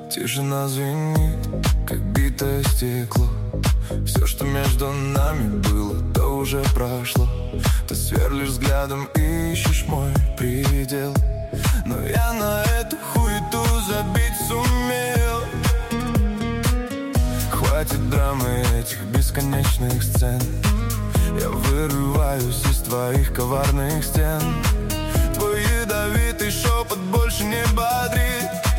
Тишина звенит, как битое стекло. Все, что между нами было, то уже прошло. Ты сверлишь взглядом и ищешь мой предел, но я на эту хуету забить сумел. Хватит драмы этих бесконечных сцен. Я вырываюсь из твоих коварных стен. Твой ядовитый шепот больше не бодрит.